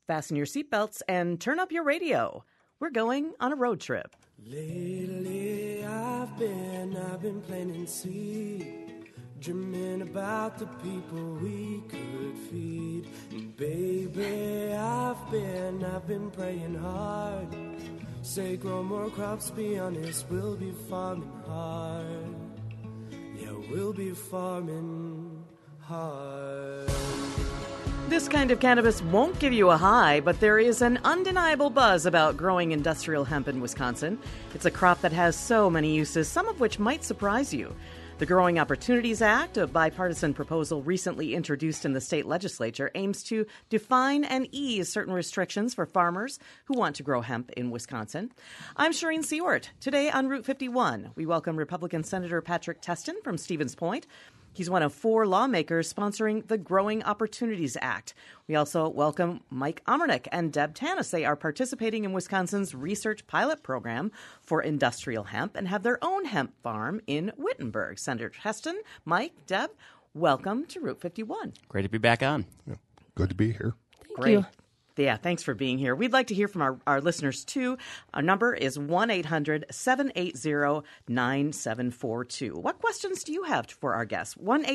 Fasten your seatbelts and turn up your radio. We're going on a road trip. Lately I've been planting seed, dreaming about the people we could feed. And baby, I've been praying hard. Say grow more crops, be honest, we'll be farming hard. Yeah, we'll be farming hard. This kind of cannabis won't give you a high, but there is an undeniable buzz about growing industrial hemp in Wisconsin. It's a crop that has so many uses, some of which might surprise you. The Growing Opportunities Act, a bipartisan proposal recently introduced in the state legislature, aims to define and ease certain restrictions for farmers who want to grow hemp in Wisconsin. I'm Shireen Seward. Today on Route 51, we welcome Republican Senator Patrick Testin from Stevens Point. He's one of 4 lawmakers sponsoring the Growing Opportunities Act. We also welcome Mike Omernick and Deb Tanis. They are participating in Wisconsin's research pilot program for industrial hemp and have their own hemp farm in Wittenberg. Senator Testin, Mike, Deb, welcome to Route 51. Great to be back on. Yeah, good to be here. Thank you. Yeah, thanks for being here. We'd like to hear from our listeners, too. Our number is 1-800-780-9742. What questions do you have for our guests?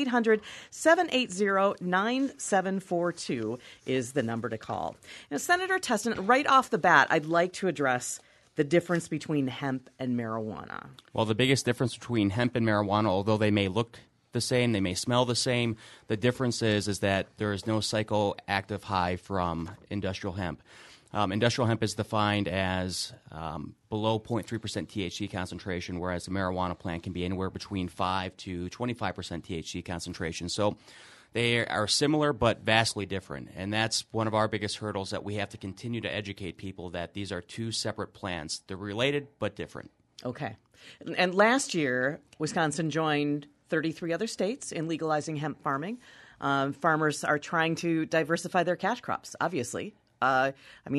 1-800-780-9742 is the number to call. Now, Senator Testin, right off the bat, I'd like to address the difference between hemp and marijuana. Well, the biggest difference between hemp and marijuana, although they may look the same, they may smell the same, the difference is that there is no psychoactive high from industrial hemp. Industrial hemp is defined as below 0.3% THC concentration, whereas the marijuana plant can be anywhere between 5 to 25% THC concentration. So they are similar but vastly different, and that's one of our biggest hurdles, that we have to continue to educate people that these are 2 separate plants. They're related but different. Okay. And last year, Wisconsin joined 33 other states in legalizing hemp farming. Farmers are trying to diversify their cash crops, obviously. That's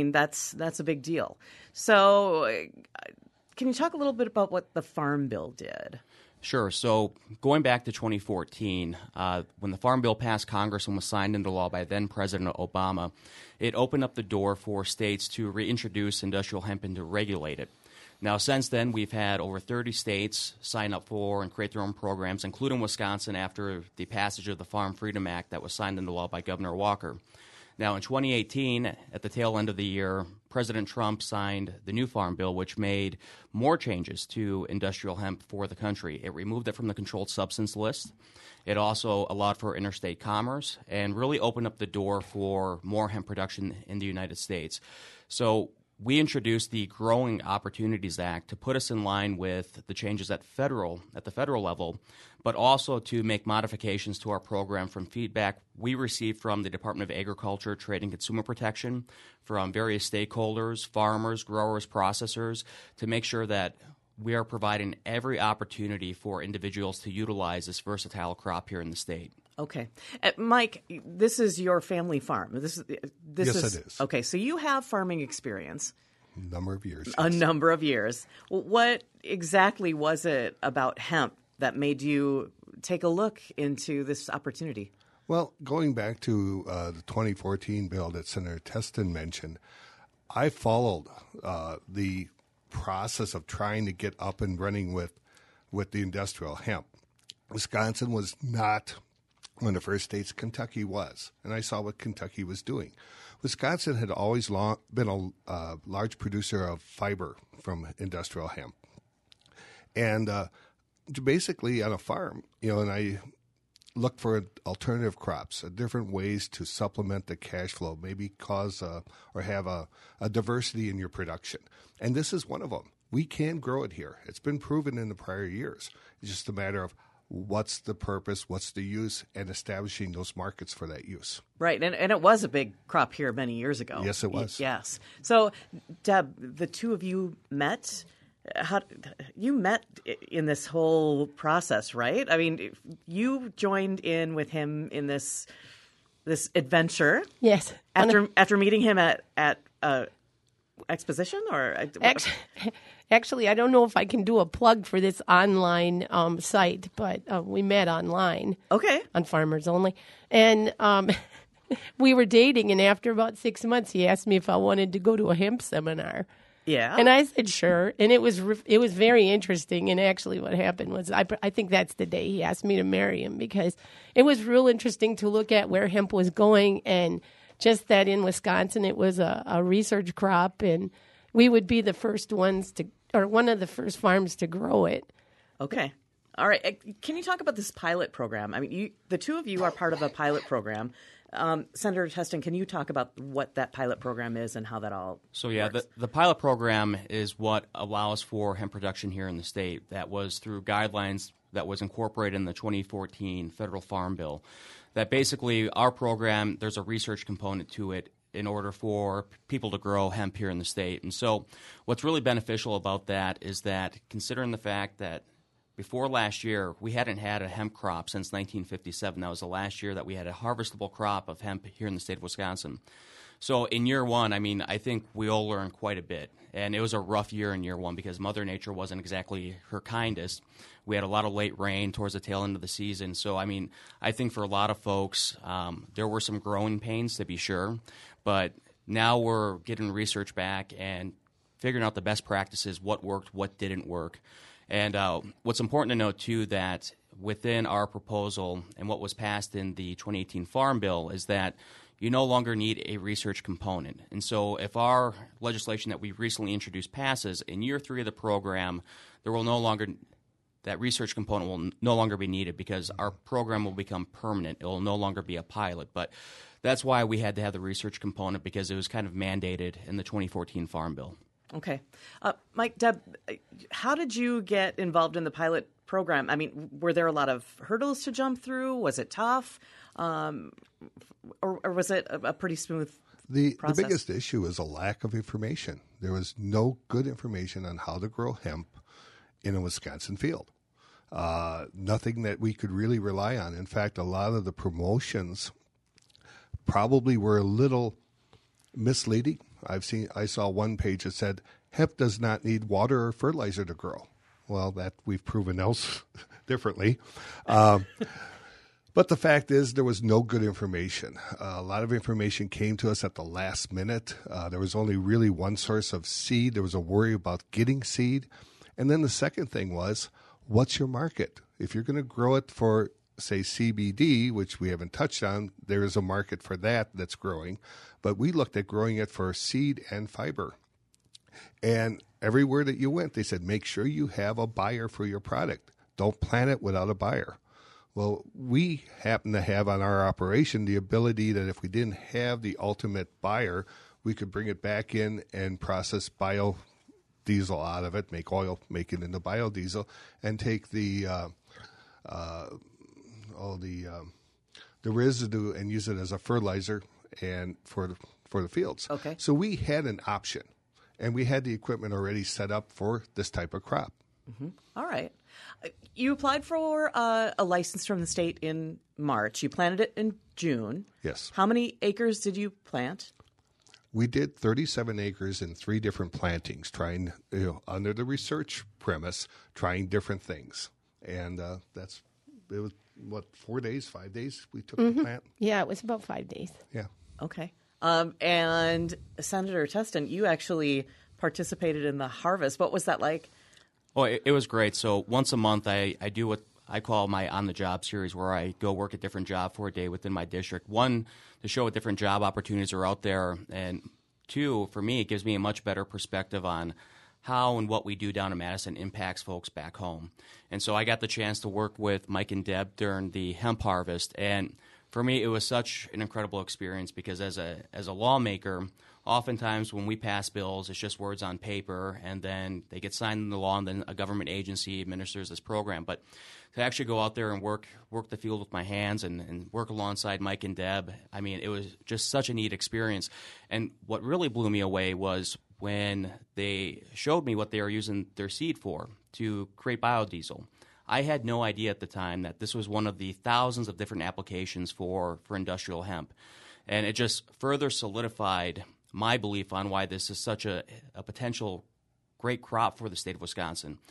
a big deal. So can you talk a little bit about what the Farm Bill did? Sure. So going back to 2014, when the Farm Bill passed Congress and was signed into law by then President Obama, it opened up the door for states to reintroduce industrial hemp and to regulate it. Now, since then, we've had over 30 states sign up for and create their own programs, including Wisconsin, after the passage of the Farm Freedom Act that was signed into law by Governor Walker. Now, in 2018, at the tail end of the year, President Trump signed the new Farm Bill, which made more changes to industrial hemp for the country. It removed it from the controlled substance list. It also allowed for interstate commerce and really opened up the door for more hemp production in the United States. So we introduced the Growing Opportunities Act to put us in line with the changes at the federal level, but also to make modifications to our program from feedback we received from the Department of Agriculture, Trade and Consumer Protection, from various stakeholders, farmers, growers, processors, to make sure that we are providing every opportunity for individuals to utilize this versatile crop here in the state. Okay. Mike, this is your family farm. Yes, it is. Okay, so you have farming experience. A number of years. A number of years. What exactly was it about hemp that made you take a look into this opportunity? Well, going back to the 2014 bill that Senator Testin mentioned, I followed the process of trying to get up and running with the industrial hemp. Wisconsin was not one of the first states. Kentucky was, and I saw what Kentucky was doing. Wisconsin had always been a large producer of fiber from industrial hemp, and basically on a farm, and I looked for alternative crops, different ways to supplement the cash flow, maybe cause or have a diversity in your production, and this is one of them. We can grow it here. It's been proven in the prior years. It's just a matter of what's the purpose, what's the use, and establishing those markets for that use. Right, and it was a big crop here many years ago. Yes, it was. Yes. So, Deb, the two of you met. You met in this whole process, right? I mean, you joined in with him in this adventure. Yes. After meeting him at exposition or Actually, I don't know if I can do a plug for this online site, but we met online. Okay. On Farmers Only. And we were dating, and after about 6 months, he asked me if I wanted to go to a hemp seminar. Yeah. And I said, sure. And it was very interesting. And actually what happened was I think that's the day he asked me to marry him, because it was real interesting to look at where hemp was going, and just that in Wisconsin it was a research crop, and we would be the first ones to, or one of the first farms to grow it. Okay. All right. Can you talk about this pilot program? I mean, the two of you are part of a pilot program. Senator Testin, can you talk about what that pilot program is and how that all works? The pilot program is what allows for hemp production here in the state. That was through guidelines that was incorporated in the 2014 Federal Farm Bill. That basically our program, there's a research component to it in order for people to grow hemp here in the state. And so what's really beneficial about that is that, considering the fact that before last year, we hadn't had a hemp crop since 1957. That was the last year that we had a harvestable crop of hemp here in the state of Wisconsin. So in year one, I mean, I think we all learned quite a bit. And it was a rough year in year one because Mother Nature wasn't exactly her kindest. We had a lot of late rain towards the tail end of the season. So, I mean, I think for a lot of folks, there were some growing pains, to be sure. But now we're getting research back and figuring out the best practices, what worked, what didn't work. And what's important to note, too, that within our proposal and what was passed in the 2018 Farm Bill is that you no longer need a research component. And so if our legislation that we recently introduced passes, in year 3 of the program, that research component will no longer be needed because our program will become permanent. It will no longer be a pilot. But that's why we had to have the research component, because it was kind of mandated in the 2014 Farm Bill. Okay. Mike, Deb, how did you get involved in the pilot program? I mean, were there a lot of hurdles to jump through? Was it tough? Or was it a pretty smooth process? The biggest issue is a lack of information. There was no good information on how to grow hemp in a Wisconsin field. Nothing that we could really rely on. In fact, a lot of the promotions probably were a little misleading. I saw one page that said hemp does not need water or fertilizer to grow. Well, that we've proven else differently. But the fact is there was no good information. A lot of information came to us at the last minute. There was only really one source of seed. There was a worry about getting seed. And then the second thing was, what's your market? If you're going to grow it for, say, CBD, which we haven't touched on, there is a market for that's growing. But we looked at growing it for seed and fiber. And everywhere that you went, they said, make sure you have a buyer for your product. Don't plant it without a buyer. Well, we happen to have on our operation the ability that if we didn't have the ultimate buyer, we could bring it back in and process biodiesel out of it, make oil, make it into biodiesel, and take the residue and use it as a fertilizer and for the fields. Okay. So we had an option, and we had the equipment already set up for this type of crop. Mm-hmm. All right. You applied for a license from the state in March. You planted it in June. Yes. How many acres did you plant? We did 37 acres in 3 different plantings, trying, under the research premise, trying different things. And it was, 4 days, 5 days we took the plant? Yeah, it was about 5 days. Yeah. Okay. And Senator Testin, you actually participated in the harvest. What was that like? Oh, it was great. So once a month, I do what I call my on-the-job series, where I go work a different job for a day within my district. 1, to show what different job opportunities are out there, and 2, for me, it gives me a much better perspective on how and what we do down in Madison impacts folks back home. And so I got the chance to work with Mike and Deb during the hemp harvest, and for me, it was such an incredible experience because as a lawmaker, oftentimes when we pass bills, it's just words on paper, and then they get signed into law, and then a government agency administers this program. But to actually go out there and work the field with my hands and work alongside Mike and Deb, I mean, it was just such a neat experience. And what really blew me away was when they showed me what they were using their seed for to create biodiesel. I had no idea at the time that this was one of the thousands of different applications for industrial hemp. And it just further solidified my belief on why this is such a potential great crop for the state of Wisconsin.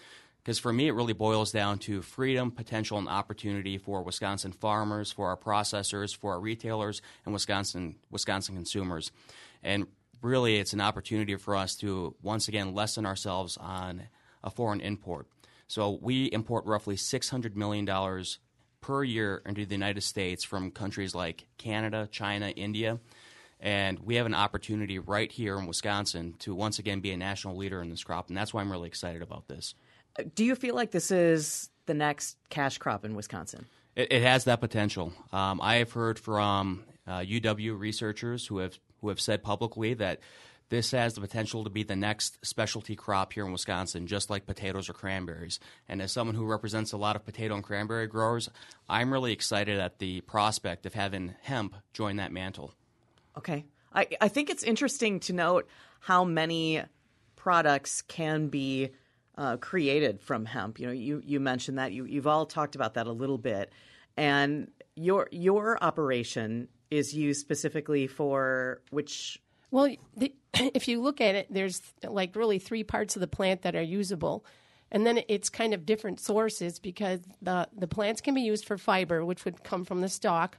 Because for me, it really boils down to freedom, potential, and opportunity for Wisconsin farmers, for our processors, for our retailers, and Wisconsin consumers. And really, it's an opportunity for us to, once again, lessen ourselves on a foreign import. So we import roughly $600 million per year into the United States from countries like Canada, China, India. And we have an opportunity right here in Wisconsin to once again be a national leader in this crop, and that's why I'm really excited about this. Do you feel like this is the next cash crop in Wisconsin? It has that potential. I have heard from UW researchers who have said publicly that this has the potential to be the next specialty crop here in Wisconsin, just like potatoes or cranberries. And as someone who represents a lot of potato and cranberry growers, I'm really excited at the prospect of having hemp join that mantle. Okay. I think it's interesting to note how many products can be created from hemp. You know, you mentioned that. You've all talked about that a little bit. And your operation is used specifically for which? Well, if you look at it, there's like really 3 parts of the plant that are usable. And then it's kind of different sources because the plants can be used for fiber, which would come from the stalk.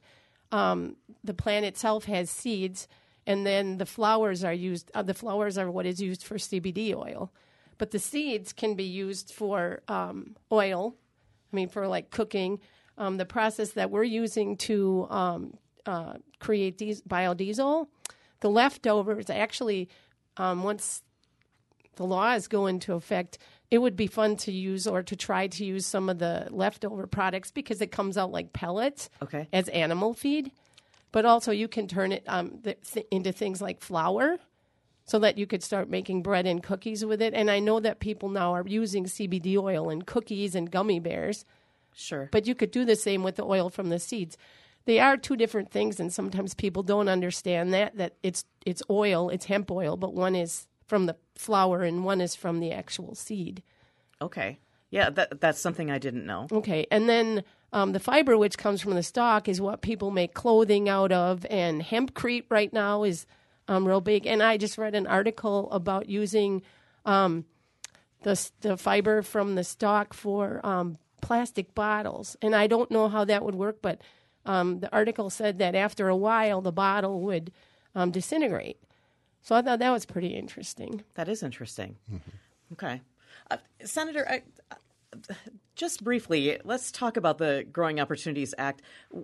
The plant itself has seeds, and then the flowers are used. The flowers are what is used for CBD oil, but the seeds can be used for oil. I mean, for like cooking. The process that we're using to create biodiesel, the leftovers actually, once the laws go into effect, it would be fun to use or to try to use some of the leftover products because it comes out like pellets as animal feed. But also you can turn it into things like flour so that you could start making bread and cookies with it. And I know that people now are using CBD oil in cookies and gummy bears. Sure. But you could do the same with the oil from the seeds. They are 2 different things, and sometimes people don't understand that it's oil, it's hemp oil, but one is from the flower and one is from the actual seed. Okay. Yeah, that's something I didn't know. Okay. And then the fiber, which comes from the stalk, is what people make clothing out of, and hempcrete right now is real big. And I just read an article about using the fiber from the stalk for plastic bottles. And I don't know how that would work, but the article said that after a while, the bottle would disintegrate. So I thought that was pretty interesting. That is interesting. Mm-hmm. Okay. Senator, just briefly, let's talk about the Growing Opportunities Act.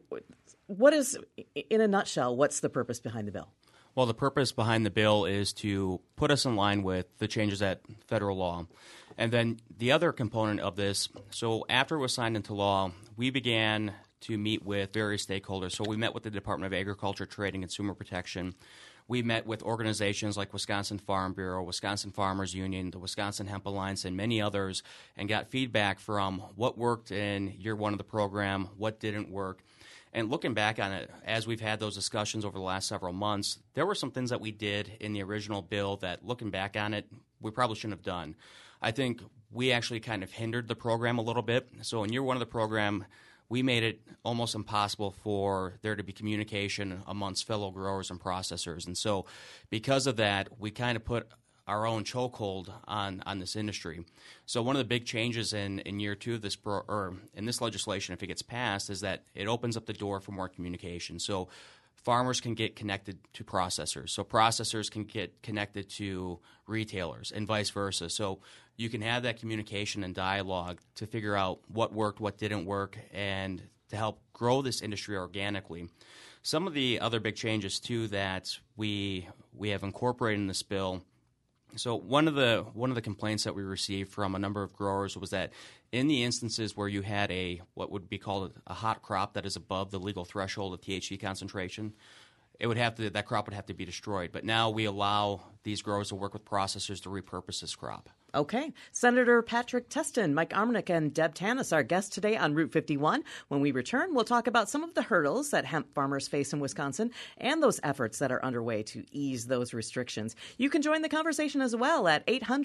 What is, in a nutshell, what's the purpose behind the bill? Well, the purpose behind the bill is to put us in line with the changes at federal law. And then the other component of this, so after it was signed into law, we began to meet with various stakeholders. So we met with the Department of Agriculture, Trade, and Consumer Protection. We met with organizations like Wisconsin Farm Bureau, Wisconsin Farmers Union, the Wisconsin Hemp Alliance, and many others, and got feedback from what worked in year 1 of the program, what didn't work. And looking back on it, as we've had those discussions over the last several months, there were some things that we did in the original bill that, looking back on it, we probably shouldn't have done. I think we actually kind of hindered the program a little bit. So in year 1 of the program, we made it almost impossible for there to be communication amongst fellow growers and processors. And so because of that, we kind of put our own chokehold on this industry. So one of the big changes in year 2 of this in this legislation, if it gets passed, is that it opens up the door for more communication. So farmers can get connected to processors. So processors can get connected to retailers and vice versa. So you can have that communication and dialogue to figure out what worked, what didn't work, and to help grow this industry organically. Some of the other big changes, too, that we have incorporated in this bill. So one of the complaints that we received from a number of growers was that in the instances where you had what would be called a hot crop that is above the legal threshold of THC concentration, that crop would have to be destroyed. But now we allow these growers to work with processors to repurpose this crop. Okay. Senator Patrick Testin, Mike Armonick, and Deb Tanis, our guests today on Route 51. When we return, we'll talk about some of the hurdles that hemp farmers face in Wisconsin and those efforts that are underway to ease those restrictions. You can join the conversation as well at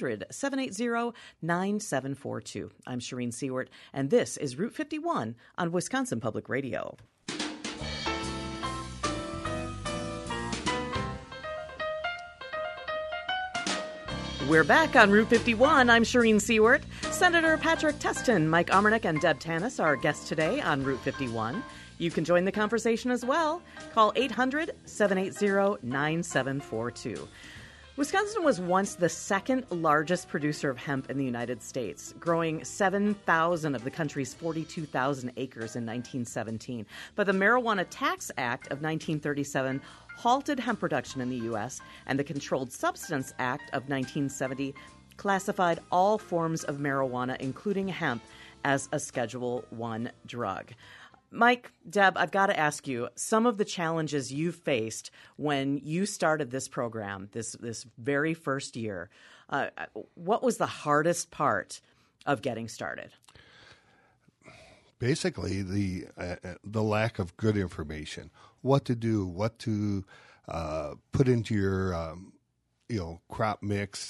800-780-9742. I'm Shireen Seward, and this is Route 51 on Wisconsin Public Radio. We're back on Route 51. I'm Shireen Seward. Senator Patrick Testin, Mike Omernick, and Deb Tanis are our guests today on Route 51. You can join the conversation as well. Call 800-780-9742. Wisconsin was once the second largest producer of hemp in the United States, growing 7,000 of the country's 42,000 acres in 1917. But the Marijuana Tax Act of 1937 halted hemp production in the U.S., and the Controlled Substance Act of 1970 classified all forms of marijuana, including hemp, as a Schedule I drug. Mike, Deb, I've got to ask you, some of the challenges you faced when you started this program, this very first year, what was the hardest part of getting started? Basically, the lack of good information, what to do, what to put into your crop mix,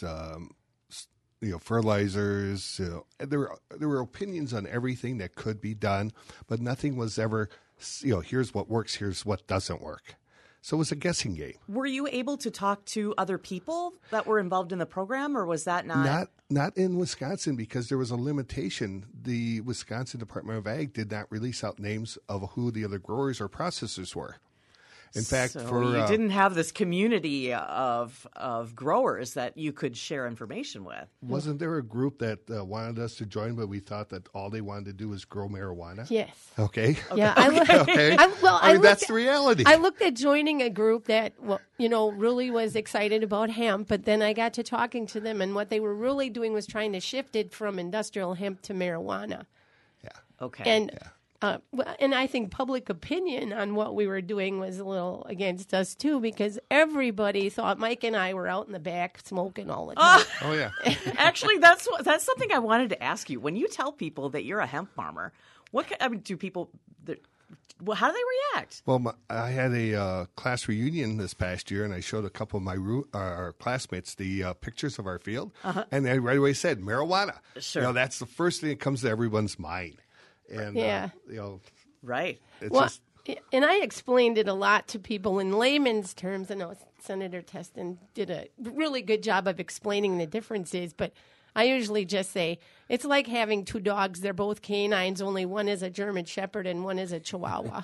fertilizers. There were opinions on everything that could be done, but nothing was ever, here's what works, here's what doesn't work. So it was a guessing game. Were you able to talk to other people that were involved in the program, or was that not? Not in Wisconsin, because there was a limitation. The Wisconsin Department of Ag did not release out names of who the other growers or processors were. In fact, you didn't have this community of growers that you could share information with. Wasn't there a group that wanted us to join, but we thought that all they wanted to do was grow marijuana? Yes. Okay. Yeah. Okay. That's the reality. I looked at joining a group that, really was excited about hemp, but then I got to talking to them, and what they were really doing was trying to shift it from industrial hemp to marijuana. Yeah. Okay. And and I think public opinion on what we were doing was a little against us, too, because everybody thought Mike and I were out in the back smoking all the time. Oh, yeah. Actually, that's something I wanted to ask you. When you tell people that you're a hemp farmer, do people... how do they react? Well, I had a class reunion this past year, and I showed a couple of our classmates the pictures of our field, and they right away said, marijuana. Sure. That's the first thing that comes to everyone's mind. And, right. And I explained it a lot to people in layman's terms. I know Senator Testin did a really good job of explaining the differences, but I usually just say, it's like having two dogs. They're both canines, only one is a German Shepherd and one is a Chihuahua.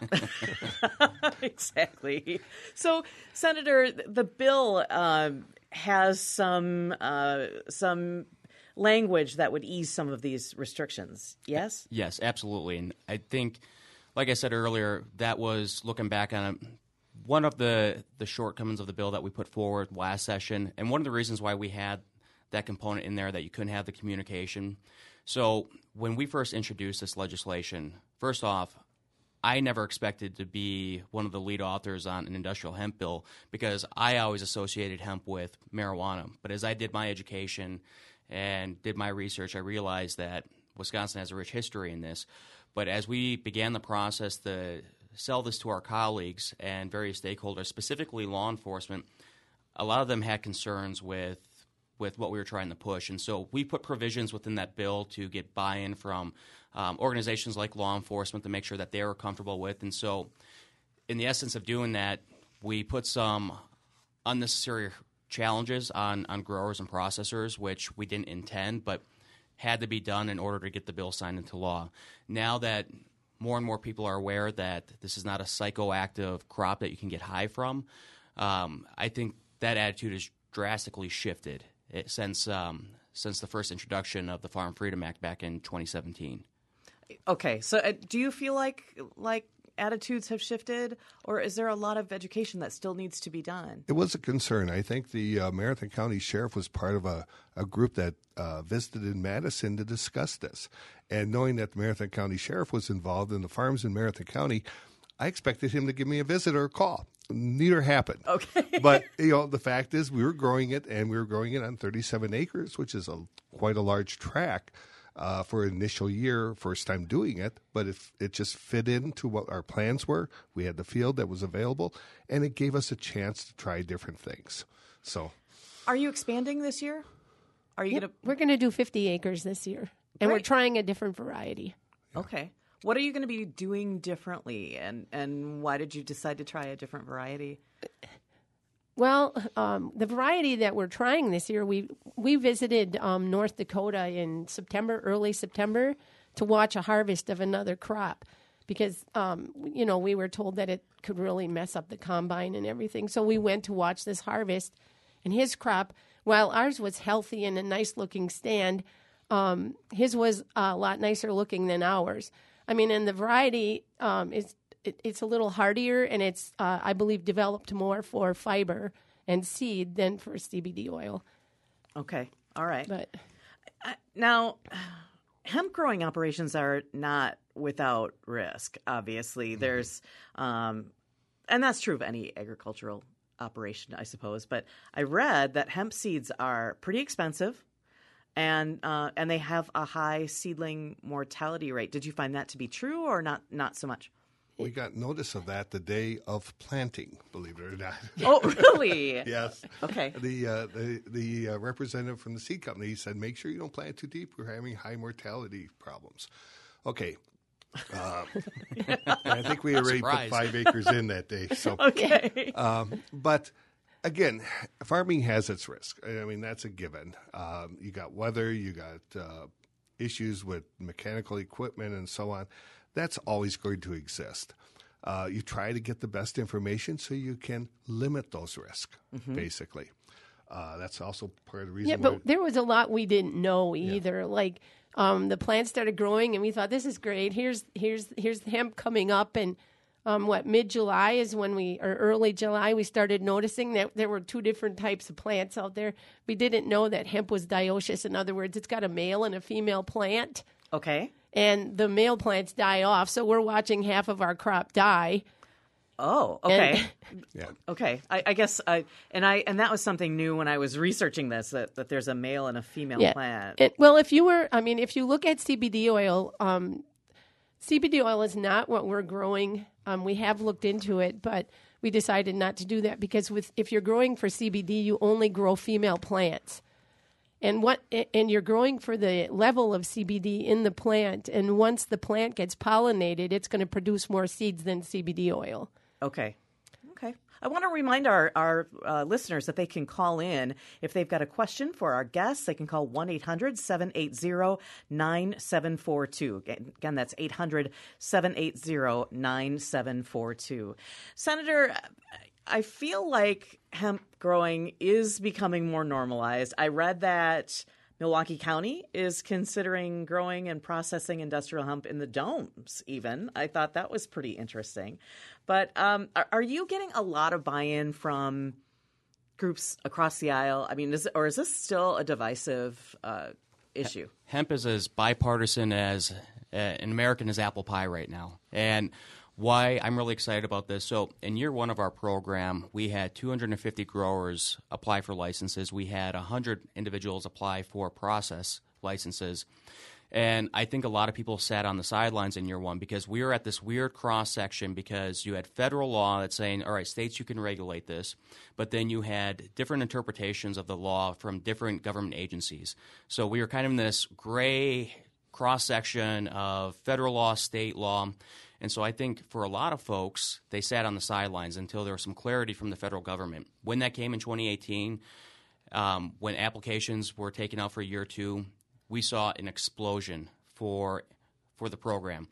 Exactly. So, Senator, the bill has some language that would ease some of these restrictions, yes? Yes, absolutely. And I think, like I said earlier, that was looking back on one of the shortcomings of the bill that we put forward last session, and one of the reasons why we had that component in there that you couldn't have the communication. So when we first introduced this legislation, first off, I never expected to be one of the lead authors on an industrial hemp bill because I always associated hemp with marijuana. But as I did my education and did my research, I realized that Wisconsin has a rich history in this. But as we began the process to sell this to our colleagues and various stakeholders, specifically law enforcement, a lot of them had concerns with what we were trying to push. And so we put provisions within that bill to get buy-in from organizations like law enforcement to make sure that they were comfortable with. And so in the essence of doing that, we put some unnecessary challenges on growers and processors, which we didn't intend, but had to be done in order to get the bill signed into law. Now that more and more people are aware that this is not a psychoactive crop that you can get high from, I think that attitude has drastically shifted since the first introduction of the Farm Freedom Act back in 2017. Okay, so do you feel like attitudes have shifted, or is there a lot of education that still needs to be done? It was a concern. I think the Marathon County Sheriff was part of a group that visited in Madison to discuss this. And knowing that the Marathon County Sheriff was involved in the farms in Marathon County, I expected him to give me a visit or a call. Neither happened. Okay. But, the fact is we were growing it, and we were growing it on 37 acres, which is quite a large tract. For an initial year, first time doing it, but it just fit into what our plans were. We had the field that was available, and it gave us a chance to try different things. So, are you expanding this year? We're going to do 50 acres this year, and we're trying a different variety. Okay. What are you going to be doing differently, and why did you decide to try a different variety? Well, the variety that we're trying this year, we visited North Dakota in early September, to watch a harvest of another crop because, we were told that it could really mess up the combine and everything. So we went to watch this harvest, and his crop, while ours was healthy and a nice-looking stand, his was a lot nicer looking than ours. I mean, and the variety it's a little hardier, and it's, I believe, developed more for fiber and seed than for CBD oil. Okay. All right. But now, hemp growing operations are not without risk, obviously. There's, and that's true of any agricultural operation, I suppose. But I read that hemp seeds are pretty expensive, and they have a high seedling mortality rate. Did you find that to be true, or not so much? We got notice of that the day of planting, believe it or not. Oh, really? Yes. Okay. The representative from the seed company said, make sure you don't plant too deep. We're having high mortality problems. Okay. I think we already put 5 acres in that day. So Okay. But again, farming has its risk. I mean, that's a given. You got weather, you got issues with mechanical equipment and so on. That's always going to exist. You try to get the best information so you can limit those risks, basically. That's also part of the reason. Yeah, but there was a lot we didn't know either. Yeah. Like the plants started growing, and we thought, this is great. Here's hemp coming up, and mid-July is when or early July, we started noticing that there were 2 different types of plants out there. We didn't know that hemp was dioecious. In other words, it's got a male and a female plant. Okay. And the male plants die off, so we're watching half of our crop die. Oh, okay. Yeah. Okay. I guess and that was something new when I was researching this, that there's a male and a female plant. Well, if you look at CBD oil, CBD oil is not what we're growing. We have looked into it, but we decided not to do that because if you're growing for CBD, you only grow female plants. And you're growing for the level of CBD in the plant, and once the plant gets pollinated, it's going to produce more seeds than CBD oil. Okay. I want to remind our listeners that they can call in if they've got a question for our guests. They can call 1-800-780-9742. Again, that's 800-780-9742. Senator, I feel like hemp growing is becoming more normalized. I read that Milwaukee County is considering growing and processing industrial hemp in the domes even. I thought that was pretty interesting. But are you getting a lot of buy-in from groups across the aisle? I mean, is this still a divisive issue? Hemp is as bipartisan as an American as apple pie right now. And why I'm really excited about this. So in year 1 of our program, we had 250 growers apply for licenses. We had 100 individuals apply for process licenses. And I think a lot of people sat on the sidelines in year 1 because we were at this weird cross-section because you had federal law that's saying, all right, states, you can regulate this. But then you had different interpretations of the law from different government agencies. So we were kind of in this gray cross-section of federal law, state law. And so I think for a lot of folks, they sat on the sidelines until there was some clarity from the federal government. When that came in 2018, when applications were taken out for year 2, we saw an explosion for the program.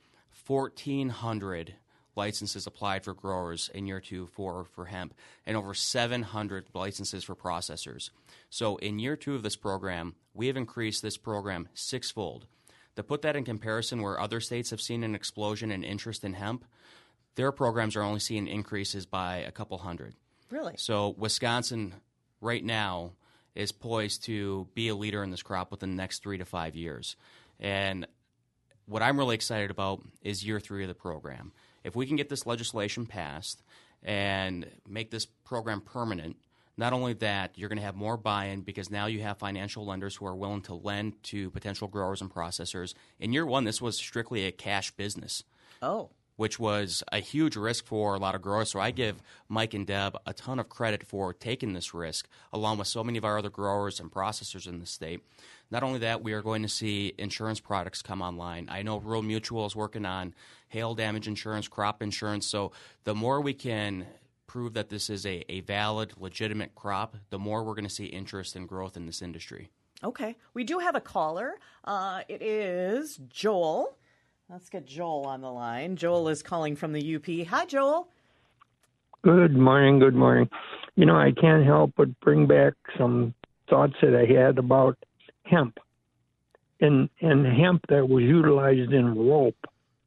1,400 licenses applied for growers in year 2 for hemp, and over 700 licenses for processors. So in year 2 of this program, we have increased this program 6-fold. To put that in comparison, where other states have seen an explosion in interest in hemp, their programs are only seeing increases by a couple hundred. Really? So Wisconsin right now is poised to be a leader in this crop within the next 3 to 5 years. And what I'm really excited about is year 3 of the program. If we can get this legislation passed and make this program permanent, not only that, you're going to have more buy-in because now you have financial lenders who are willing to lend to potential growers and processors. In year 1, this was strictly a cash business. Oh. Which was a huge risk for a lot of growers. So I give Mike and Deb a ton of credit for taking this risk, along with so many of our other growers and processors in the state. Not only that, we are going to see insurance products come online. I know Rural Mutual is working on hail damage insurance, crop insurance. So the more we can prove that this is a valid, legitimate crop, the more we're going to see interest and growth in this industry. Okay. We do have a caller. It is Joel. Let's get Joel on the line. Joel is calling from the UP. Hi, Joel. Good morning. Good morning. You know, I can't help but bring back some thoughts that I had about hemp and hemp that was utilized in rope.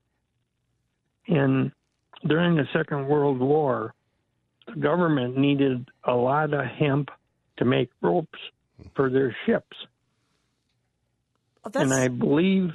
And during the Second World War, the government needed a lot of hemp to make ropes for their ships. And I believe,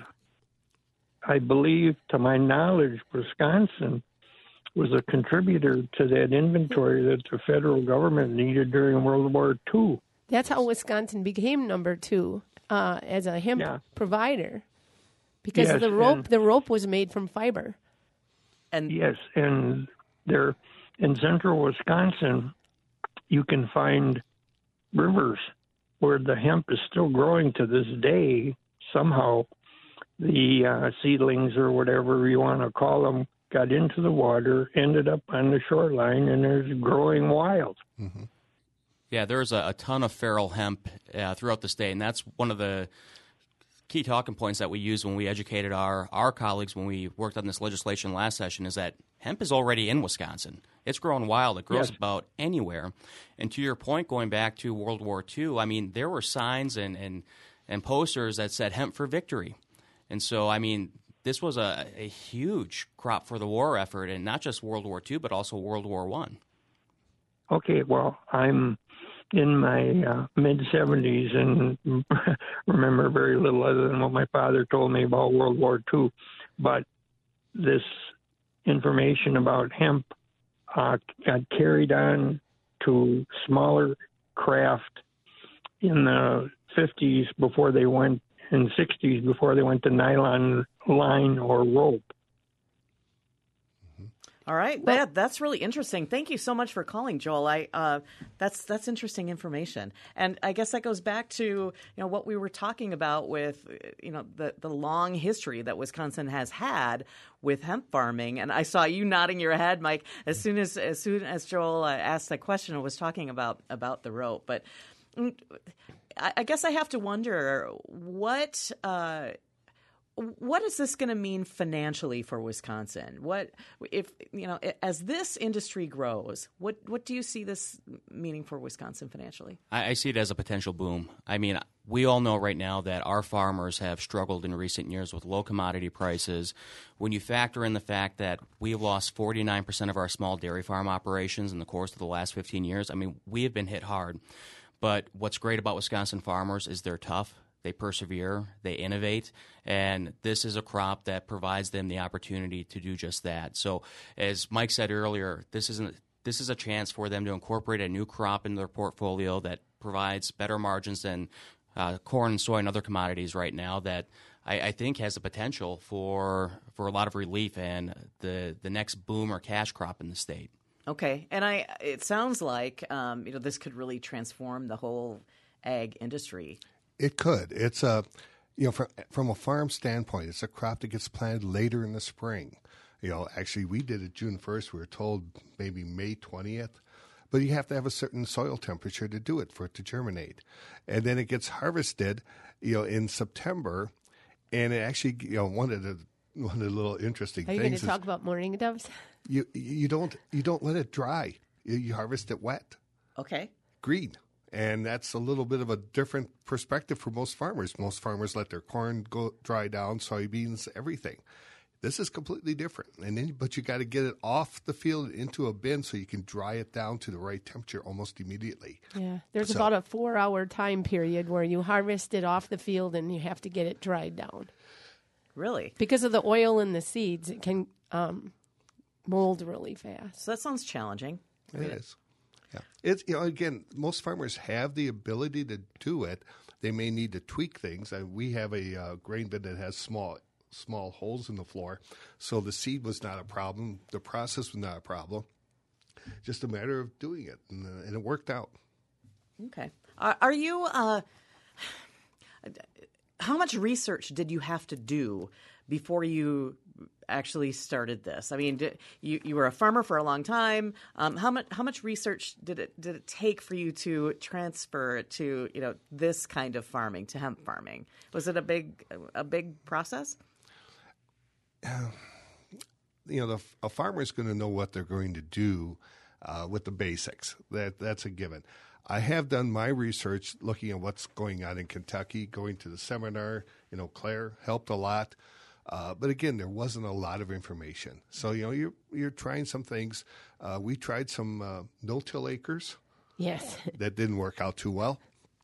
to my knowledge, Wisconsin was a contributor to that inventory that the federal government needed during World War II. That's how Wisconsin became number 2 as a hemp provider, because the rope was made from fiber. And and there in central Wisconsin, you can find rivers where the hemp is still growing to this day. Somehow, the seedlings or whatever you want to call them got into the water, ended up on the shoreline, and it's growing wild. Mm-hmm. Yeah, there's a ton of feral hemp throughout the state, and that's one of the key talking points that we used when we educated our colleagues when we worked on this legislation last session, is that hemp is already in Wisconsin. It's growing wild. It grows about anywhere. And to your point, going back to World War II, I mean, there were signs and posters that said hemp for victory. And so, I mean, this was a huge crop for the war effort, and not just World War II, but also World War I. Okay, well, I'm in my mid-70s and remember very little other than what my father told me about World War II. But this information about hemp got carried on to smaller craft in the 50s before they went, in the 60s before they went to nylon line or rope. All right, that's really interesting. Thank you so much for calling, Joel. That's interesting information, and I guess that goes back to what we were talking about with the long history that Wisconsin has had with hemp farming. And I saw you nodding your head, Mike, as soon as Joel asked that question and was talking about the rope. But I guess I have to wonder what is this going to mean financially for Wisconsin? What if as this industry grows? What do you see this meaning for Wisconsin financially? I see it as a potential boom. I mean, we all know right now that our farmers have struggled in recent years with low commodity prices. When you factor in the fact that we've lost 49% of our small dairy farm operations in the course of the last 15 years, I mean, we have been hit hard. But what's great about Wisconsin farmers is they're tough. They persevere, they innovate, and this is a crop that provides them the opportunity to do just that. So as Mike said earlier, this is a chance for them to incorporate a new crop into their portfolio that provides better margins than corn, soy, and other commodities right now, that I think has the potential for a lot of relief and the next boom or cash crop in the state. Okay, and it sounds like this could really transform the whole ag industry. It could. It's from a farm standpoint, it's a crop that gets planted later in the spring. Actually, we did it June 1st. We were told maybe May 20th, but you have to have a certain soil temperature to do it for it to germinate, and then it gets harvested, in September. And it actually, one of the little interesting things. Are you going to talk about mourning doves? You don't let it dry. You harvest it wet. Okay. Green. And that's a little bit of a different perspective for most farmers. Most farmers let their corn go dry down, soybeans, everything. This is completely different. But you got to get it off the field into a bin so you can dry it down to the right temperature almost immediately. Yeah, there's about a 4-hour time period where you harvest it off the field and you have to get it dried down. Really? Because of the oil in the seeds, it can mold really fast. So that sounds challenging. It is. Yeah. It's again, most farmers have the ability to do it. They may need to tweak things. We have a grain bin that has small holes in the floor, so the seed was not a problem. The process was not a problem. Just a matter of doing it, and it worked out. Okay. Are you? How much research did you have to do before you actually started this? I mean, you were a farmer for a long time. How much research did it take for you to transfer to this kind of farming, to hemp farming? Was it a big process? A farmer is going to know what they're going to do with the basics. That's a given. I have done my research looking at what's going on in Kentucky, going to the seminar. Claire helped a lot. But again, there wasn't a lot of information. So, you're trying some things. We tried some no-till acres. Yes. That didn't work out too well.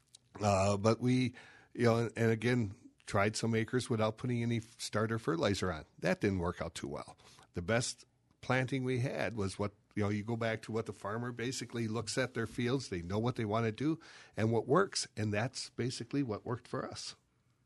But we, and again, tried some acres without putting any starter fertilizer on. That didn't work out too well. The best planting we had was what, you go back to what the farmer basically looks at their fields. They know what they want to do and what works. And that's basically what worked for us.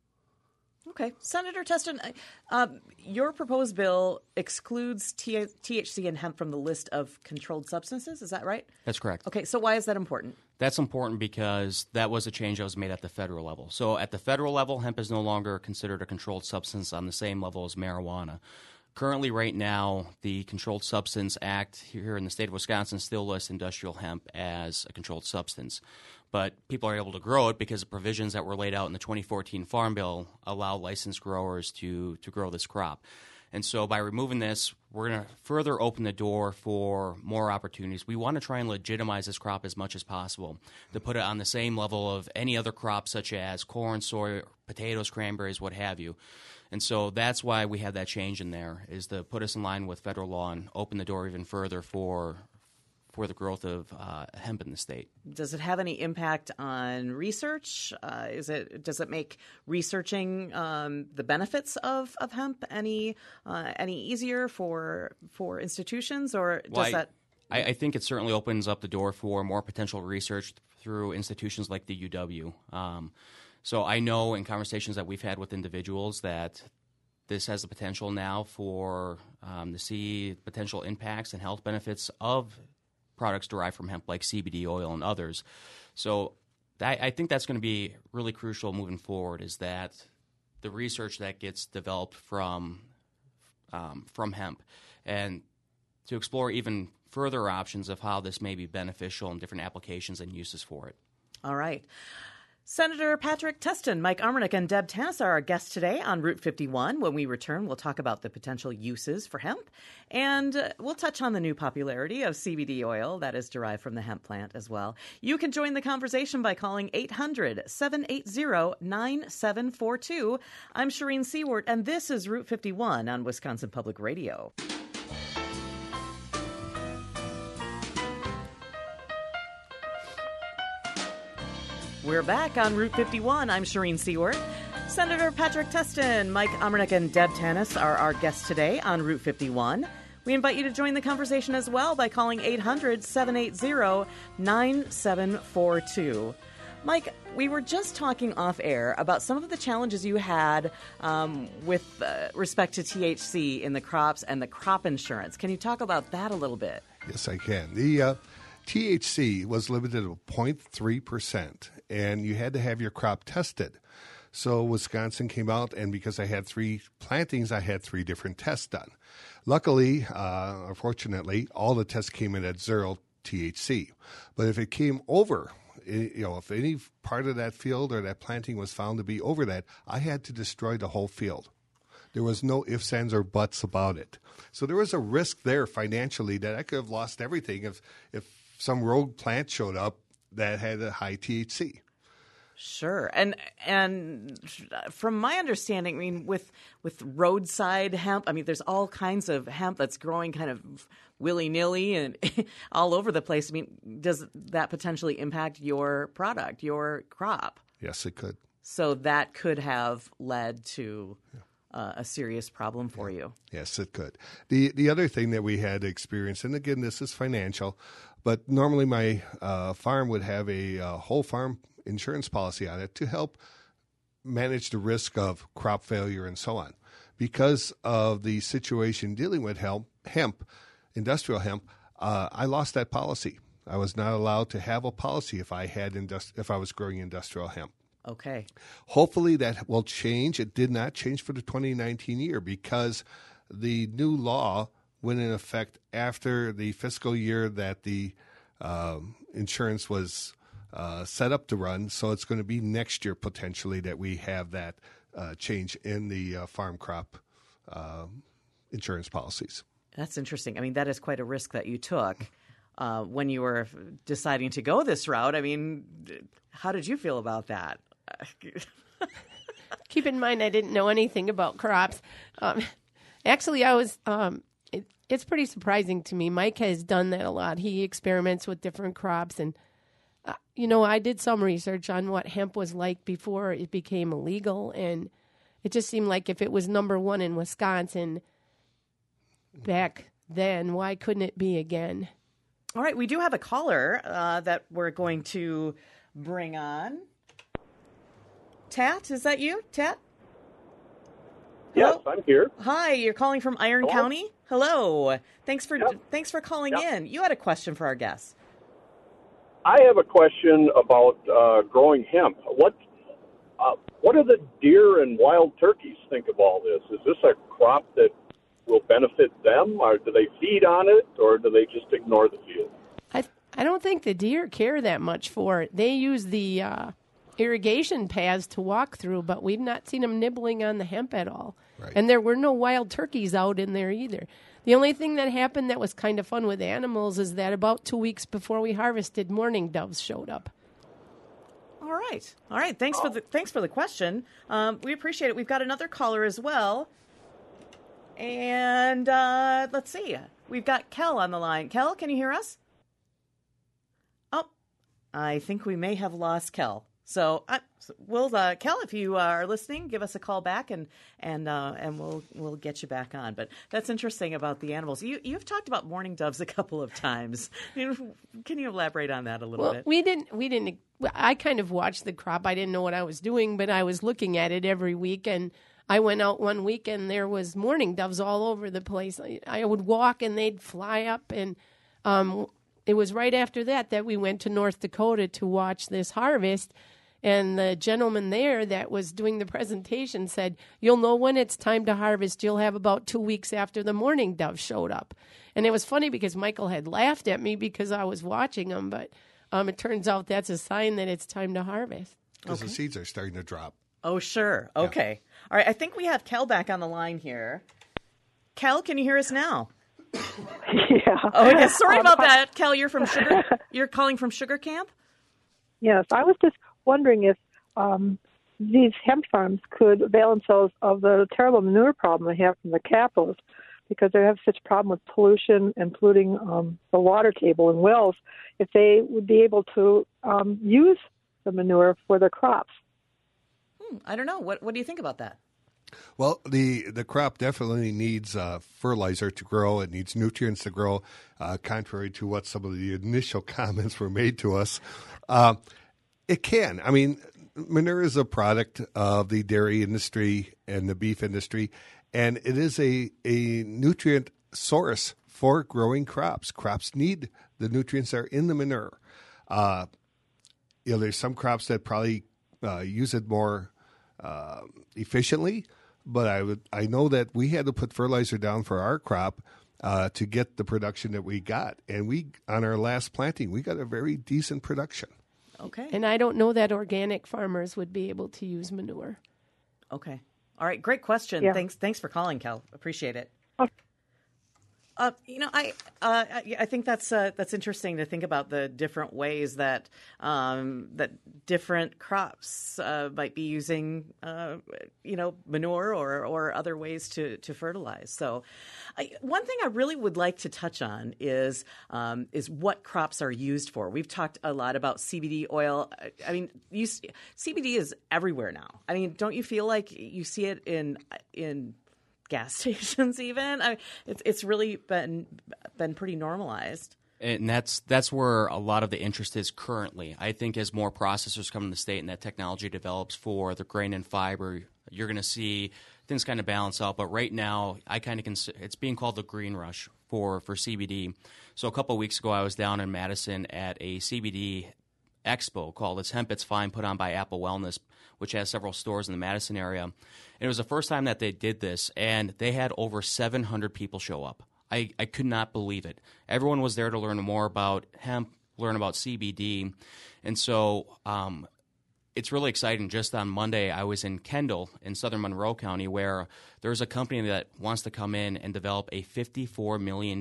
Okay. Senator Testin, your proposed bill excludes THC and hemp from the list of controlled substances. Is that right? That's correct. Okay. So why is that important? That's important because that was a change that was made at the federal level. So at the federal level, hemp is no longer considered a controlled substance on the same level as marijuana. Currently, right now, the Controlled Substance Act here in the state of Wisconsin still lists industrial hemp as a controlled substance. But people are able to grow it because the provisions that were laid out in the 2014 Farm Bill allow licensed growers to grow this crop. And so by removing this, we're going to further open the door for more opportunities. We want to try and legitimize this crop as much as possible, to put it on the same level of any other crop such as corn, soy, potatoes, cranberries, what have you. And so that's why we have that change in there, is to put us in line with federal law and open the door even further for the growth of hemp in the state. Does it have any impact on research? Does it make researching the benefits of hemp any easier for institutions, or does that? I think it certainly opens up the door for more potential research through institutions like the UW. So I know in conversations that we've had with individuals that this has the potential now for to see potential impacts and health benefits of products derived from hemp, like CBD oil and others. So I think that's going to be really crucial moving forward, is that the research that gets developed from hemp, and to explore even further options of how this may be beneficial in different applications and uses for it. All right. Senator Patrick Testin, Mike Armornick, and Deb Tanis are our guests today on Route 51. When we return, we'll talk about the potential uses for hemp, and we'll touch on the new popularity of CBD oil that is derived from the hemp plant as well. You can join the conversation by calling 800-780-9742. I'm Shireen Seward, and this is Route 51 on Wisconsin Public Radio. We're back on Route 51. I'm Shireen Seward. Senator Patrick Testin, Mike Armornick, and Deb Tanis are our guests today on Route 51. We invite you to join the conversation as well by calling 800-780-9742. Mike, we were just talking off air about some of the challenges you had with respect to THC in the crops and the crop insurance. Can you talk about that a little bit? Yes, I can. The THC was limited to 0.3%, and you had to have your crop tested. So Wisconsin came out, and because I had 3 plantings, I had 3 different tests done. Luckily, unfortunately, all the tests came in at 0 THC. But if it came over, if any part of that field or that planting was found to be over that, I had to destroy the whole field. There was no ifs, ands, or buts about it. So there was a risk there financially that I could have lost everything if some rogue plant showed up that had a high THC. Sure. And from my understanding, I mean, with roadside hemp, I mean, there's all kinds of hemp that's growing kind of willy-nilly and all over the place. I mean, does that potentially impact your product, your crop? Yes, it could. So that could have led to a serious problem for you. Yes, it could. The other thing that we had experienced, and again, this is financial, but normally my farm would have a whole farm insurance policy on it to help manage the risk of crop failure and so on. Because of the situation dealing with hemp, industrial hemp, I lost that policy. I was not allowed to have a policy if I was growing industrial hemp. Okay. Hopefully that will change. It did not change for the 2019 year because the new law went in effect after the fiscal year that the insurance was set up to run. So it's going to be next year potentially that we have that change in the farm crop insurance policies. That's interesting. I mean, that is quite a risk that you took when you were deciding to go this route. I mean, how did you feel about that? Keep in mind, I didn't know anything about crops. Actually, I was. It's pretty surprising to me. Mike has done that a lot. He experiments with different crops, and I did some research on what hemp was like before it became illegal, and it just seemed like if it was number one in Wisconsin back then, why couldn't it be again? All right, we do have a caller that we're going to bring on. Tat, is that you, Tat? Yes, I'm here. Hi, you're calling from Iron County? Hello. Thanks for calling in. You had a question for our guests. I have a question about growing hemp. What do the deer and wild turkeys think of all this? Is this a crop that will benefit them, or do they feed on it, or do they just ignore the field? I don't think the deer care that much for it. They use the irrigation paths to walk through, but we've not seen them nibbling on the hemp at all. Right. And there were no wild turkeys out in there either. The only thing that happened that was kind of fun with animals is that about 2 weeks before we harvested, mourning doves showed up. All right. Thanks for the question. We appreciate it. We've got another caller as well. And let's see. We've got Kel on the line. Kel, can you hear us? Oh, I think we may have lost Kel. So, Kel, if you are listening, give us a call back, and we'll get you back on. But that's interesting about the animals. You've talked about mourning doves a couple of times. Can you elaborate on that a little bit? We didn't. I kind of watched the crop. I didn't know what I was doing, but I was looking at it every week. And I went out one week, and there was mourning doves all over the place. I would walk, and they'd fly up, and it was right after that we went to North Dakota to watch this harvest. And the gentleman there that was doing the presentation said, you'll know when it's time to harvest. You'll have about 2 weeks after the mourning dove showed up. And it was funny because Michael had laughed at me because I was watching them, but it turns out that's a sign that it's time to harvest. Because the seeds are starting to drop. Oh, sure. Okay. Yeah. All right. I think we have Kel back on the line here. Kel, can you hear us now? Yeah. Oh, yeah. Sorry about that. Kel, you're calling from Sugar Camp? Yes. I was just wondering if these hemp farms could avail themselves of the terrible manure problem they have from the capitals, because they have such a problem with pollution and polluting the water table in wells, if they would be able to use the manure for their crops. I don't know. What do you think about that? Well, the crop definitely needs fertilizer to grow. It needs nutrients to grow, contrary to what some of the initial comments were made to us. It can. I mean, manure is a product of the dairy industry and the beef industry, and it is a nutrient source for growing crops. Crops need the nutrients that are in the manure. There's some crops that probably use it more efficiently, but I know that we had to put fertilizer down for our crop to get the production that we got, and on our last planting we got a very decent production. Okay. And I don't know that organic farmers would be able to use manure. Okay. All right. Great question. Yeah. Thanks for calling, Kel. Appreciate it. I think that's interesting to think about the different ways that that different crops might be using manure or other ways to fertilize. So, one thing I really would like to touch on is what crops are used for. We've talked a lot about CBD oil. I mean, CBD is everywhere now. I mean, don't you feel like you see it in gas stations even? I mean, it's really been pretty normalized. And that's where a lot of the interest is currently. I think as more processors come to the state and that technology develops for the grain and fiber, you're going to see things kind of balance out. But right now, I kind of consider it's being called the green rush for CBD. So a couple of weeks ago, I was down in Madison at a CBD expo called It's Hemp, It's Fine, put on by Apple Wellness, which has several stores in the Madison area. And it was the first time that they did this, and they had over 700 people show up. I could not believe it. Everyone was there to learn more about hemp, learn about CBD. And so it's really exciting. Just on Monday, I was in Kendall in southern Monroe County, where there's a company that wants to come in and develop a $54 million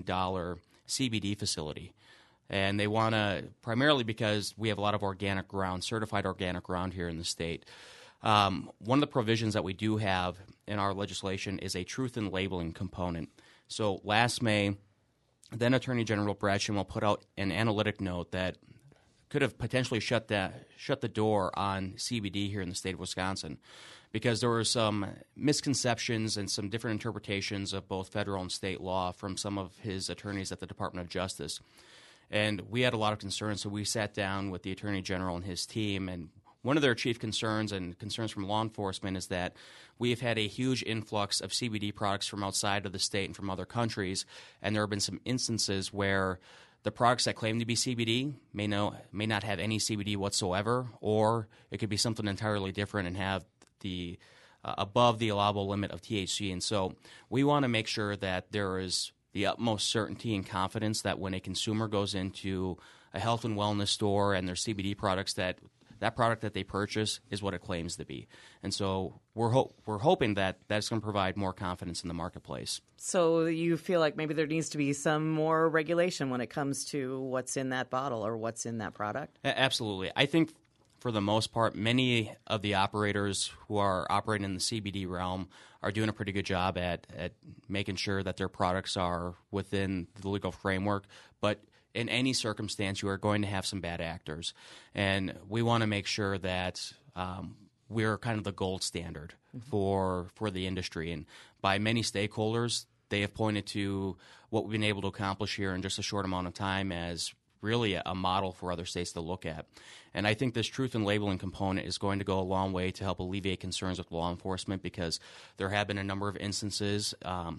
CBD facility. And they want to, primarily because we have a lot of organic ground, certified organic ground here in the state. One of the provisions that we do have in our legislation is a truth in labeling component. So last May, then Attorney General Brad Schimel put out an analytic note that could have potentially shut the door on CBD here in the state of Wisconsin, because there were some misconceptions and some different interpretations of both federal and state law from some of his attorneys at the Department of Justice. And we had a lot of concerns, so we sat down with the Attorney General and his team, and one of their chief concerns and concerns from law enforcement is that we have had a huge influx of CBD products from outside of the state and from other countries, and there have been some instances where the products that claim to be CBD may not have any CBD whatsoever, or it could be something entirely different and have the above the allowable limit of THC. And so we want to make sure that there is the utmost certainty and confidence that when a consumer goes into a health and wellness store and there's CBD products, that product that they purchase is what it claims to be. And so we're hoping that that's going to provide more confidence in the marketplace. So you feel like maybe there needs to be some more regulation when it comes to what's in that bottle or what's in that product? Absolutely. I think for the most part, many of the operators who are operating in the CBD realm are doing a pretty good job at making sure that their products are within the legal framework. But in any circumstance, you are going to have some bad actors. And we want to make sure that we're kind of the gold standard for the industry. And by many stakeholders, they have pointed to what we've been able to accomplish here in just a short amount of time as really a model for other states to look at. And I think this truth in labeling component is going to go a long way to help alleviate concerns with law enforcement, because there have been a number of instances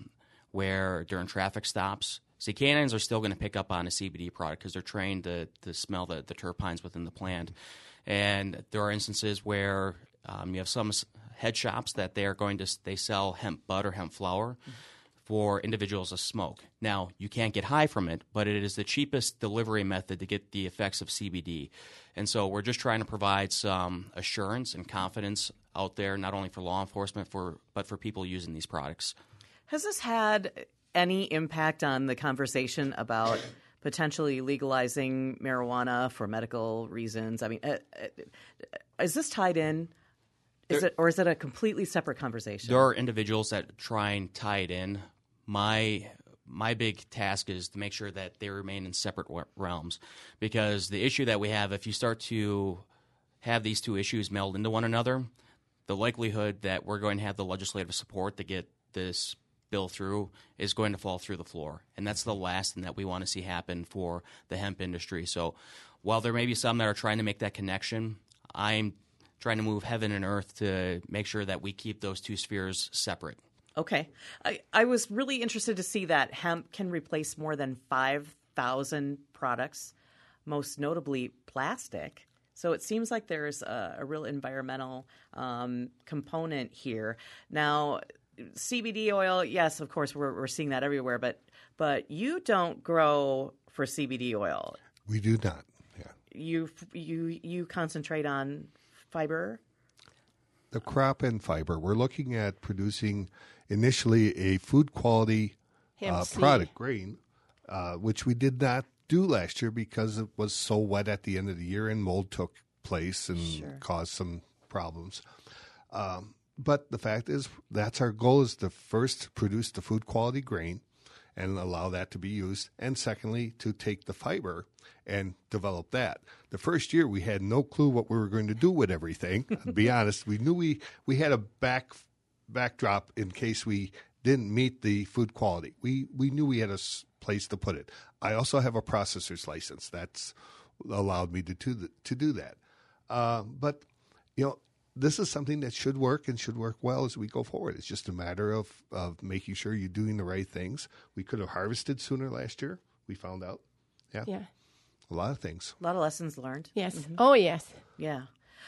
where during traffic stops, see, canines are still going to pick up on a CBD product because they're trained to smell the terpenes within the plant. And there are instances where you have some head shops that they sell hemp bud or hemp flower for individuals to smoke. Now, you can't get high from it, but it is the cheapest delivery method to get the effects of CBD. And so we're just trying to provide some assurance and confidence out there, not only for law enforcement, but for people using these products. Has this had any impact on the conversation about potentially legalizing marijuana for medical reasons? I mean, is this tied in? Is it a completely separate conversation? There are individuals that try and tie it in. My big task is to make sure that they remain in separate realms, because the issue that we have, if you start to have these two issues meld into one another, the likelihood that we're going to have the legislative support to get this bill through is going to fall through the floor. And that's the last thing that we want to see happen for the hemp industry. So while there may be some that are trying to make that connection, I'm trying to move heaven and earth to make sure that we keep those two spheres separate. Okay. I was really interested to see that hemp can replace more than 5,000 products, most notably plastic. So it seems like there's a real environmental component here. Now, CBD oil, yes, of course, we're seeing that everywhere, but you don't grow for CBD oil. We do not. Yeah. You concentrate on fiber? The crop and fiber. We're looking at producing initially a food quality product, grain, which we did not do last year because it was so wet at the end of the year and mold took place and caused some problems. But the fact is, that's our goal, is to first produce the food quality grain and allow that to be used. And secondly, to take the fiber and develop that. The first year, we had no clue what we were going to do with everything. To be honest, we knew we had a backdrop in case we didn't meet the food quality. We knew we had a place to put it. I also have a processor's license. That's allowed me to do that. But, this is something that should work and should work well as we go forward. It's just a matter of making sure you're doing the right things. We could have harvested sooner last year, we found out. Yeah. a lot of things. A lot of lessons learned. Yes. Oh, yes. Yeah.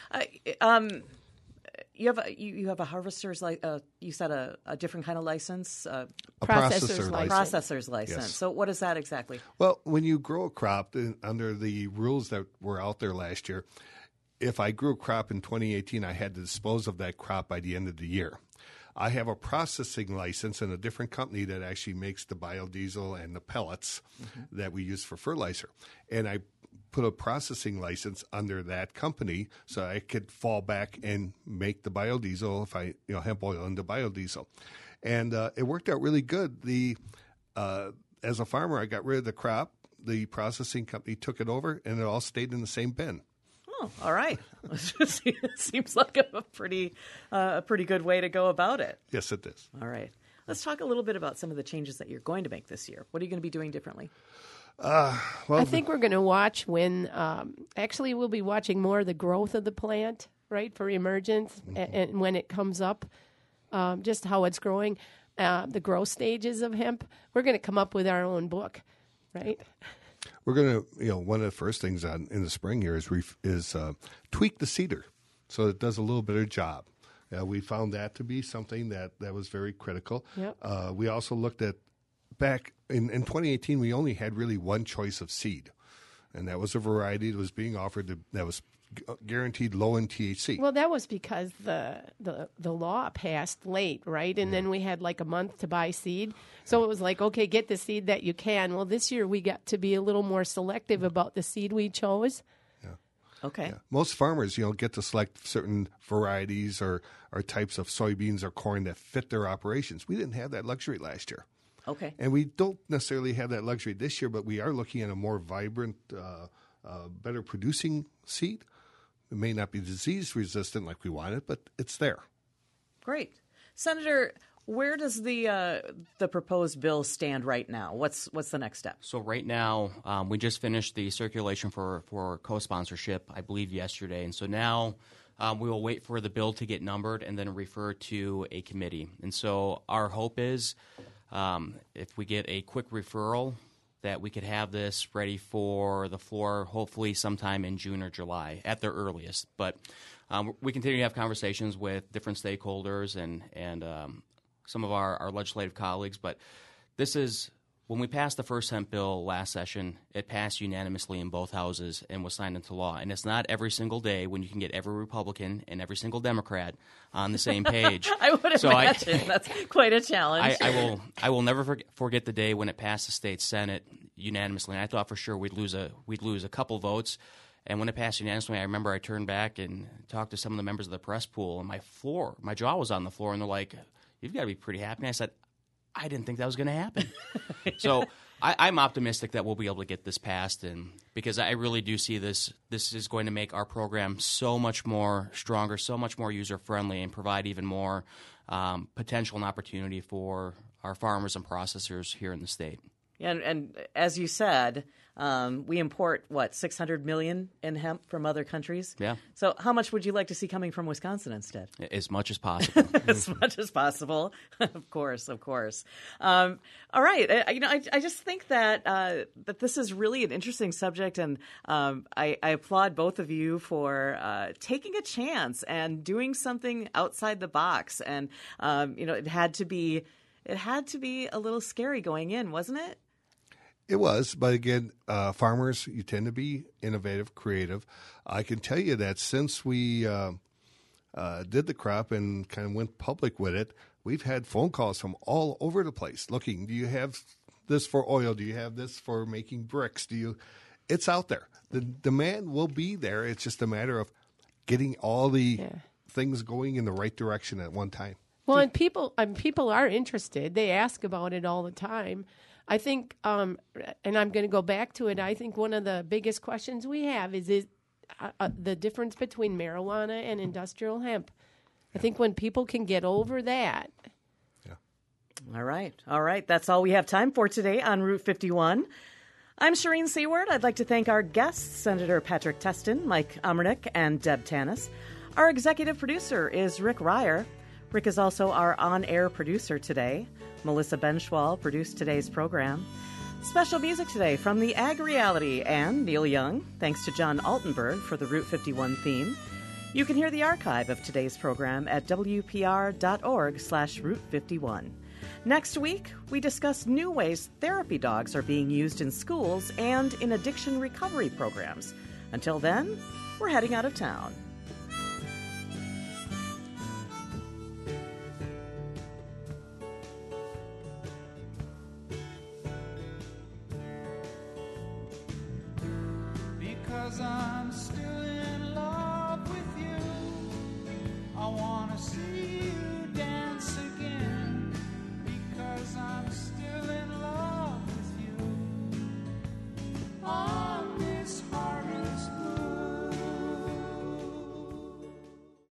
You have a harvester's you said a different kind of license, A Processor's license. processor's license. Yes. So what is that exactly? Well, when you grow a crop under the rules that were out there last year, if I grew a crop in 2018, I had to dispose of that crop by the end of the year. I have a processing license in a different company that actually makes the biodiesel and the pellets that we use for fertilizer. And I put a processing license under that company so I could fall back and make the biodiesel if I, hemp oil into biodiesel. And it worked out really good. As a farmer, I got rid of the crop. The processing company took it over, and it all stayed in the same bin. Oh, all right. It seems like a pretty good way to go about it. Yes, it is. All right. Let's talk a little bit about some of the changes that you're going to make this year. What are you going to be doing differently? I think we're going to watch when, actually we'll be watching more of the growth of the plant, right, for emergence, and when it comes up, just how it's growing, the growth stages of hemp. We're going to come up with our own book, right? We're going to, one of the first things in the spring here is tweak the seeder so it does a little better job. We found that to be something that was very critical. Yep. We also looked at back in 2018, we only had really one choice of seed, and that was a variety that was being offered that was guaranteed low in THC. Well, that was because the law passed late, right? And then we had like a month to buy seed. So it was like, okay, get the seed that you can. Well, this year we got to be a little more selective about the seed we chose. Okay. Yeah. Most farmers, get to select certain varieties or types of soybeans or corn that fit their operations. We didn't have that luxury last year. Okay. And we don't necessarily have that luxury this year, but we are looking at a more vibrant, better producing seed. It may not be disease resistant like we wanted, but it's there. Great. Senator, where does the proposed bill stand right now? What's the next step? So right now, we just finished the circulation for co-sponsorship, I believe, yesterday. And so now we will wait for the bill to get numbered and then refer to a committee. And so our hope is if we get a quick referral, that we could have this ready for the floor hopefully sometime in June or July at the earliest. But we continue to have conversations with different stakeholders and some of our legislative colleagues. But this is, when we passed the first hemp bill last session, it passed unanimously in both houses and was signed into law. And it's not every single day when you can get every Republican and every single Democrat on the same page. I would imagine that's quite a challenge. I will never forget the day when it passed the state Senate unanimously. And I thought for sure we'd lose a couple votes. And when it passed unanimously, I remember I turned back and talked to some of the members of the press pool, and my jaw was on the floor, and they're like, "You've got to be pretty happy." And I said, I didn't think that was going to happen. So I'm optimistic that we'll be able to get this passed, and because I really do see this is going to make our program so much more stronger, so much more user-friendly, and provide even more potential and opportunity for our farmers and processors here in the state. And as you said, we import, $600 million in hemp from other countries? Yeah. So how much would you like to see coming from Wisconsin instead? As much as possible. As much as possible. Of course. All right. I just think that this is really an interesting subject, and I applaud both of you for taking a chance and doing something outside the box. And, it had to be a little scary going in, wasn't it? It was, but again, farmers, you tend to be innovative, creative. I can tell you that since we did the crop and kind of went public with it, we've had phone calls from all over the place looking, do you have this for oil? Do you have this for making bricks? It's out there. The demand will be there. It's just a matter of getting all the things going in the right direction at one time. Well, and people are interested. They ask about it all the time. I think, and I'm going to go back to it, I think one of the biggest questions we have is the difference between marijuana and industrial hemp. I think when people can get over that. Yeah. All right. That's all we have time for today on Route 51. I'm Shireen Seward. I'd like to thank our guests, Senator Patrick Testin, Mike Amernick, and Deb Tanis. Our executive producer is Rick Ryer. Rick is also our on-air producer today. Melissa Benschwal produced today's program. Special music today from the Ag Reality and Neil Young. Thanks to John Altenberg for the Route 51 theme. You can hear the archive of today's program at wpr.org/Route51. Next week, we discuss new ways therapy dogs are being used in schools and in addiction recovery programs. Until then, we're heading out of town. Because I'm still in love with you, I wanna see